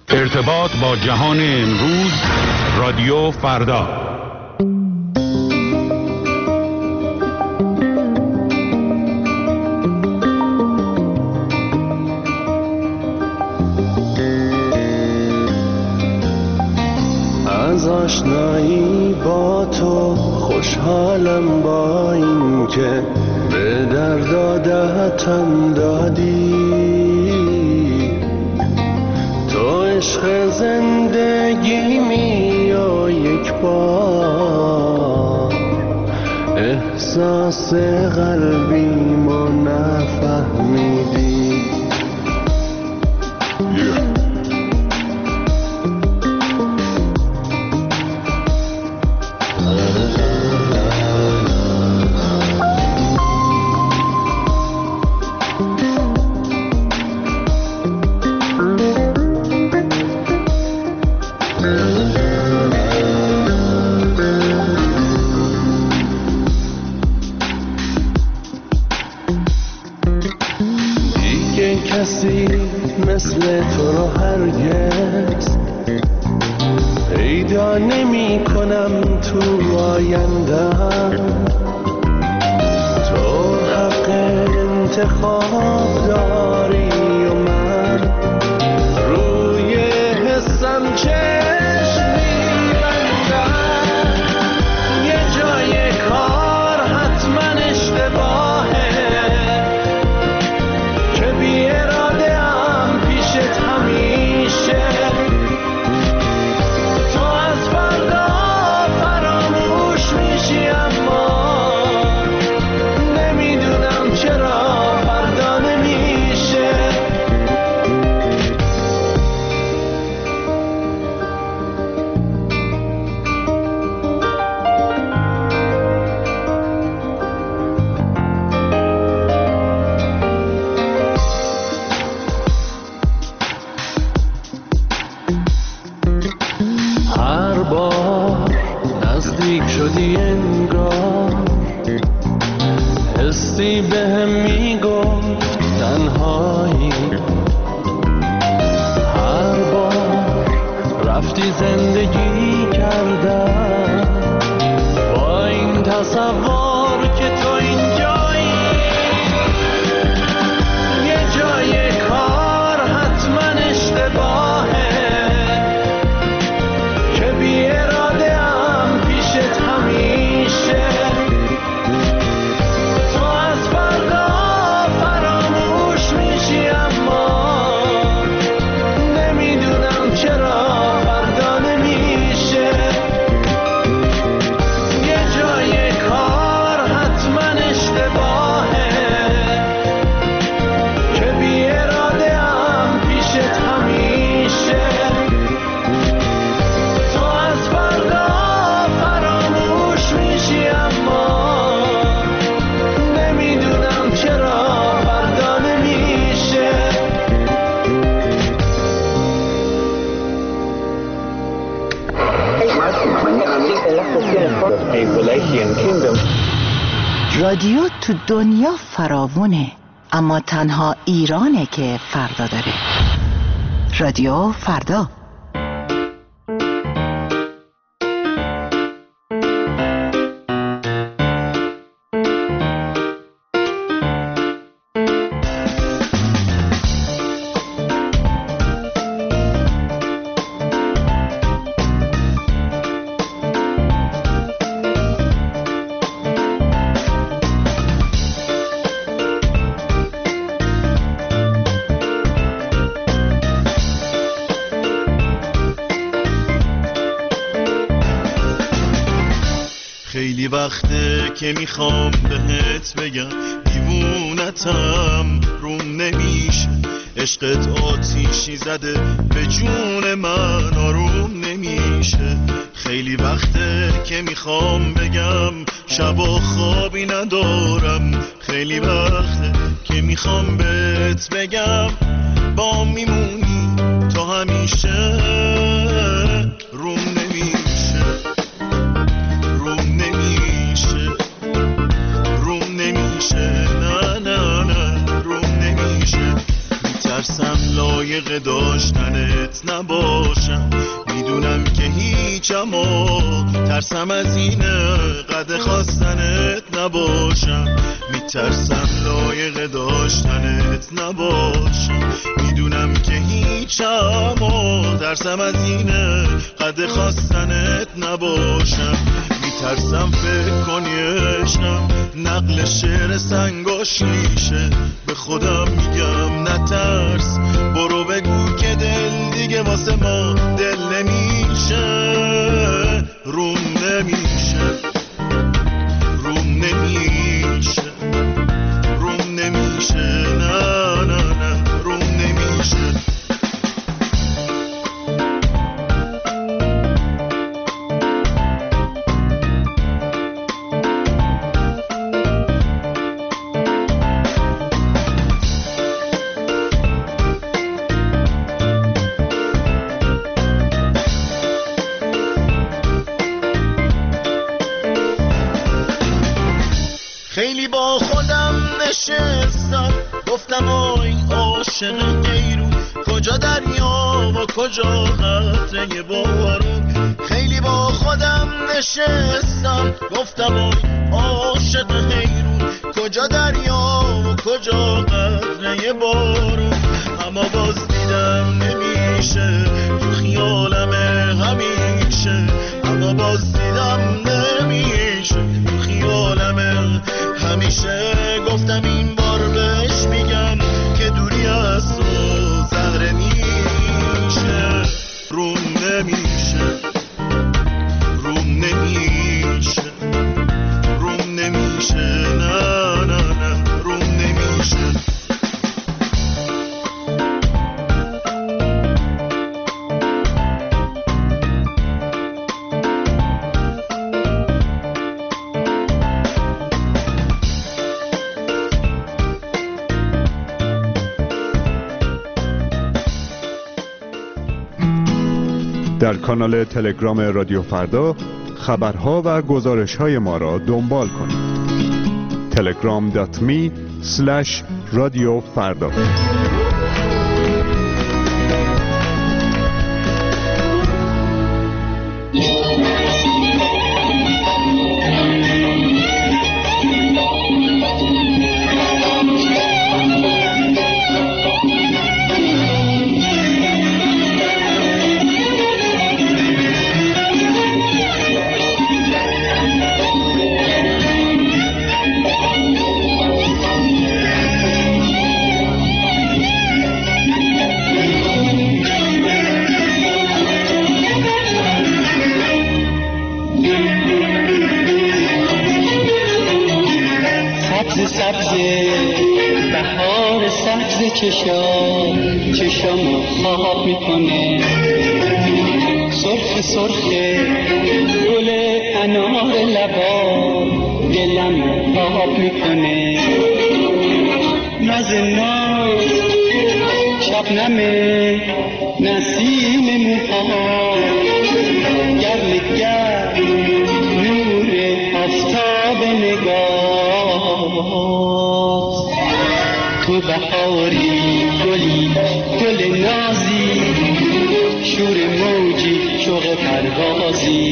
ارتباط با جهان امروز، رادیو فردا. از آشنایی با تو خوشحالم، با این که به درد عادتم دادی. تو عشق زندگیمی و یک بار احساس قلبیمو نفهمیدی. کسی مثل تو رو هرگز پیدا نمی کنم تو آیندم. تو حق انتخاب داری و من روی حسم چشم می‌بندم. یه جای کار حتما اشتباهه که بی اراده هم پیشت همیشه. تو از فردا فراموش میشی اما نمیدونم چرا فردا نمیشه. هر بار نزدیک شدی انگار حسی بهم میگفت تنهایی. هر بار رفتی زندگی کردم با این تصور که تو اینجایی. یه جای کار حتما اشتباهه که بی اراده هم پیشت همیشه. تو از فردا فراموش میشی اما نمیدونم چرا فردا نمیشه. یه جای کار حتما اشتباهه که بی اراده هم پیشت همیشه. تو از فردا فراموش میشی اما نمیدونم چرا فردا نمیشه. رادیو تو دنیا فراوونه، اما تنها ایرانه که فردا داره. رادیو فردا. خیلی وقته که میخوام بهت بگم دیوونتم روم نمیشه. عشقت آتیشی زده به جون من آروم نمیشه. خیلی وقته که میخوام بگم شبا خوابی ندارم. خیلی وقته که میخوام بهت بگم با میمونی تو همیشه. روم نمیشه، روم نمیشه، روم نمیشه، نه نه نه روم نمیشه. میترسم لایق داشت داشتنت نباشم. میدونم که هیچ، اما ترسم از اینه قد خواستنت نباشم. میترسم لایق داشتنت نباشم. میدونم که هیچ، اما ترسم از اینه قد خواستنت نباشم. میترسم فکر کنی عشقم نقل شعر سنگاشیشه. به خودم میگم نترس، برو بگو که دل دیگه واسه ما دل نمیشه. روم نمیشه، روم نمیشه، روم نمیشه، نه نه نه، روم نمیشه. خیلی با خودم نشستم، گفتم آی عاشق غیرو، کجا دریا و کجا قطره بارون. خیلی با خودم نشستم، گفتم آی عاشق غیرو، کجا دریا و کجا قطره بارون. اما باز دیدم نمیشه، تو خیالمه همیشه. اما باز دیدم نمیشه، تو خیالمه همیشه. گفتم این بار بهش میگم که دوری از تو زهره میشه. روم نمیشه، روم نمیشه، روم نمیشه، نه نه نه، روم نمیشه. در کانال تلگرام رادیو فردا خبرها و گزارش‌های ما را دنبال کنید. telegram.me/رادیوفردا. بهار سبز چشم خواب میکنه، سرخ سرخ گل انار لبا دلم خواب میکنه. ناز ناز شبنم نسیم موها، گرم گرم نور آفتاب نگاه. تو بهاری گلی گل نازی، شور موجی شوق پروازی.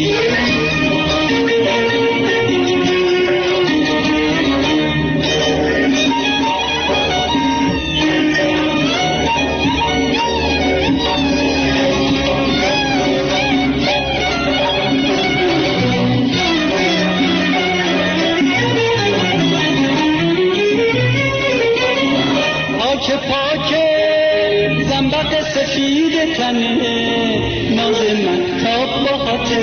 سفید تنه ناز من تاب باته،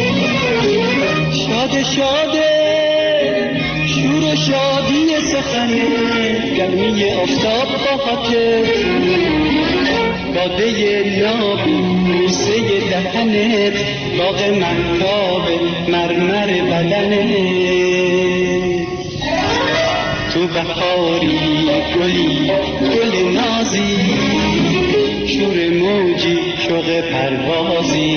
شاد شاده شور و شادی سخنه، گرمی آفتاب باته. باده نابی بوسه دهنت، باغ مهتاب مرمر بدنت. تو بهاری گلی گل نازی، شور موجی شوق پروازی.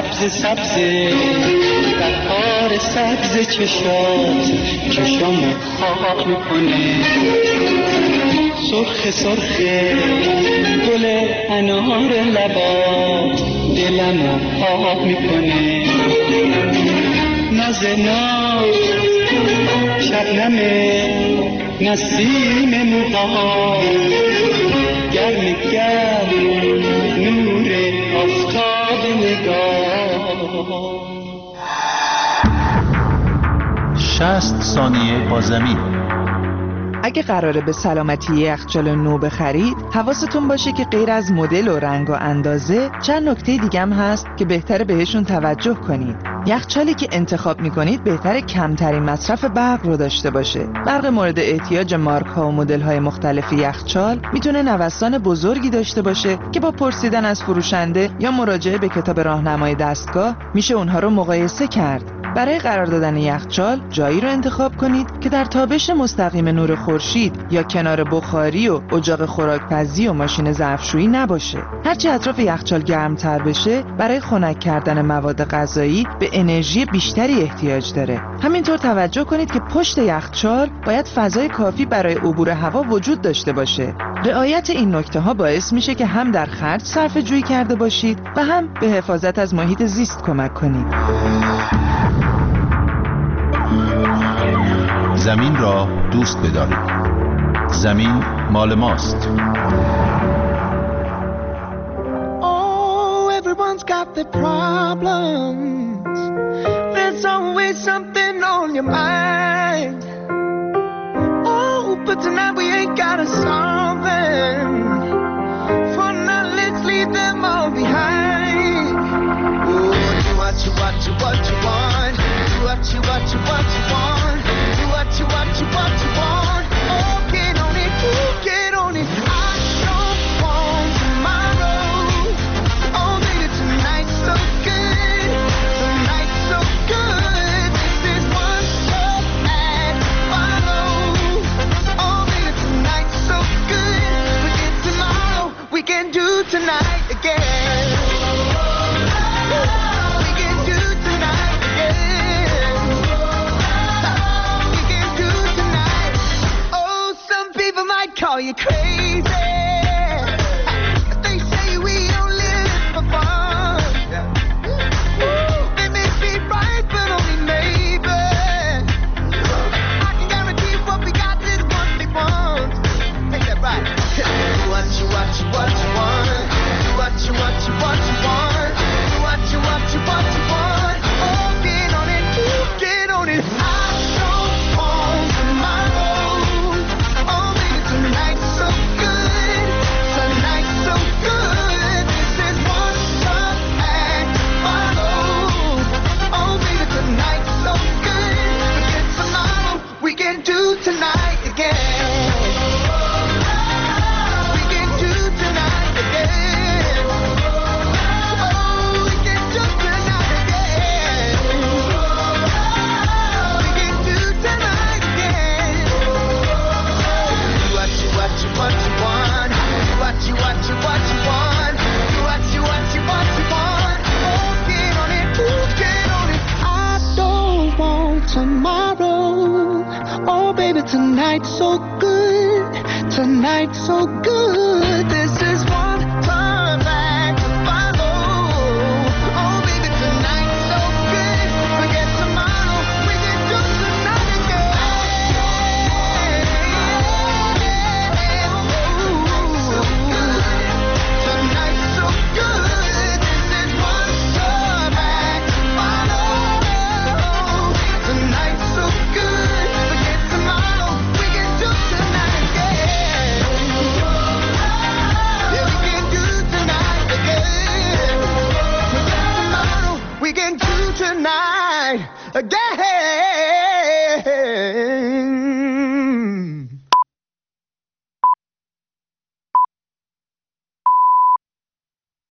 سبز سبز بهار سبز چشات چشامو خواب میکنه، سرخ سرخ گل انار لبات دلمو خواب میکنه، ناز ناز شبنم نسیم موها گرم گرم نور آفتاب نگاه. 60 ثانیه با زمین. اگه قراره به سلامتی یخچال نو بخرید، حواستون باشه که غیر از مدل و رنگ و اندازه چند نکته دیگه هم هست که بهتره بهشون توجه کنید. یخچالی که انتخاب میکنید بهتره کمترین مصرف برق رو داشته باشه. برق مورد احتیاج مارک ها و مدل های مختلف یخچال میتونه نوسان بزرگی داشته باشه که با پرسیدن از فروشنده یا مراجعه به کتاب راهنمای دستگاه میشه اونها رو مقایسه کرد. برای قرار دادن یخچال جایی رو انتخاب کنید که در تابش مستقیم نور خورشید یا کنار بخاری و اجاق خوراکپزی و ماشین ظرفشویی نباشه. هرچی اطراف یخچال گرمتر بشه برای خنک کردن مواد غذایی به انرژی بیشتری احتیاج داره. همینطور توجه کنید که پشت یخچال باید فضای کافی برای عبور هوا وجود داشته باشه. رعایت این نکته ها باعث میشه که هم در خرج صرفه جویی کرده باشید و هم به حفاظت از محیط زیست کمک کنید. زمین را دوست بدارید. زمین مال ماست. Oh, everyone's got their problems. There's always something on your mind. Oh, but tonight we ain't gotta solve them. For now, let's leave them all behind. Oh, do what you want. Do what you want. What you want. Oh, get on it, ooh, get on it. I don't want tomorrow. Oh, baby, tonight's so good. Tonight's so good. This is one step and follow. Oh, baby, tonight's so good. Forget tomorrow. We can do tonight again. We can do tonight again. Call you crazy. They say we only live for fun. They may be right, but only maybe. I can guarantee what we got is what they want. Take that right. Do what you want. Do what you want. Do what you want. Do what you want. Oh, get on it. Ooh, get on it. I don't want tomorrow. Oh, baby, tonight's so good. Tonight's so good. This is one stop and follow. Oh, baby, tonight's so good. Forget tomorrow. We can do tonight again. We can do tonight again. Oh, we can do tonight again. We can do tonight again. Do what you want. Do what you want. Do what you want. Oh, get on it. Ooh, get on it. I don't want tomorrow. Oh, baby, tonight's so good. Tonight's so good.